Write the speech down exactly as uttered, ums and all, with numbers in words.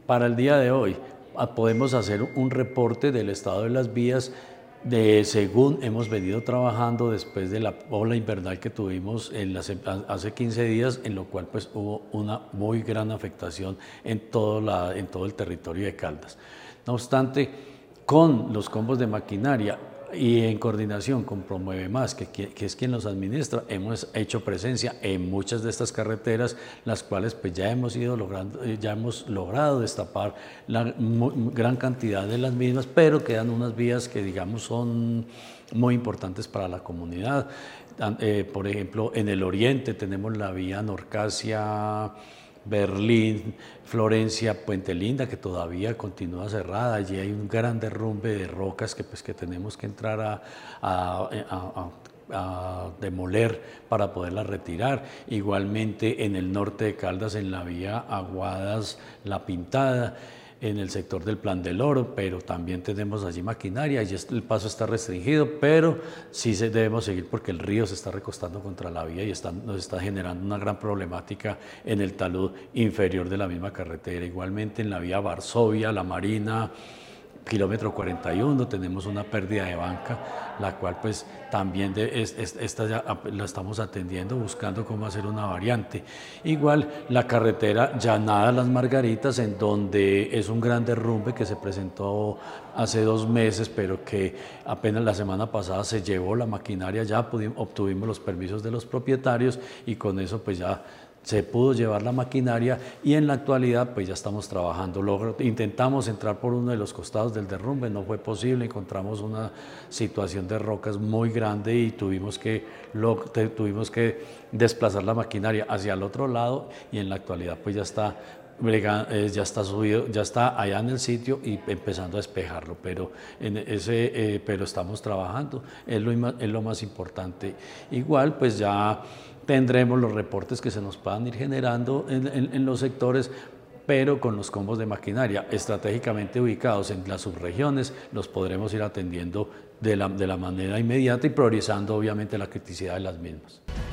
Para el día de hoy ah, podemos hacer un reporte del estado de las vías de según hemos venido trabajando después de la ola invernal que tuvimos en las, hace quince días, en lo cual pues hubo una muy gran afectación en todo, la, en todo el territorio de Caldas. No obstante, con los combos de maquinaria y en coordinación con Promueve Más, que, que es quien los administra, hemos hecho presencia en muchas de estas carreteras, las cuales pues ya hemos ido logrando, ya hemos logrado destapar la gran cantidad de las mismas, pero quedan unas vías que digamos son muy importantes para la comunidad. Eh, por ejemplo, en el oriente tenemos la vía Norcasia Berlín, Florencia, Puente Linda, que todavía continúa cerrada. Allí hay un gran derrumbe de rocas que, pues, que tenemos que entrar a, a, a, a demoler para poderlas retirar. Igualmente en el norte de Caldas, en la vía Aguadas La Pintada, en el sector del Plan del Oro, pero también tenemos allí maquinaria, y el paso está restringido, pero sí se debemos seguir porque el río se está recostando contra la vía y está, nos está generando una gran problemática en el talud inferior de la misma carretera. Igualmente en la vía Varsovia, La Marina, kilómetro cuarenta y uno, tenemos una pérdida de banca, la cual pues también de, es, es, esta ya la estamos atendiendo, buscando cómo hacer una variante. Igual la carretera Llanada Las Margaritas, en donde es un gran derrumbe que se presentó hace dos meses, pero que apenas la semana pasada se llevó la maquinaria, ya pudimos, obtuvimos los permisos de los propietarios y con eso pues ya se pudo llevar la maquinaria, y en la actualidad pues ya estamos trabajando. Logro, intentamos entrar por uno de los costados del derrumbe, no fue posible, encontramos una situación de rocas muy grande y tuvimos que, lo, te, tuvimos que desplazar la maquinaria hacia el otro lado, y en la actualidad pues ya está ya está subido, ya está allá en el sitio y empezando a despejarlo, pero, en ese, eh, pero estamos trabajando, es lo, es lo más importante. Igual pues ya tendremos los reportes que se nos puedan ir generando en, en, en los sectores, pero con los combos de maquinaria estratégicamente ubicados en las subregiones los podremos ir atendiendo de la, de la manera inmediata y priorizando obviamente la criticidad de las mismas.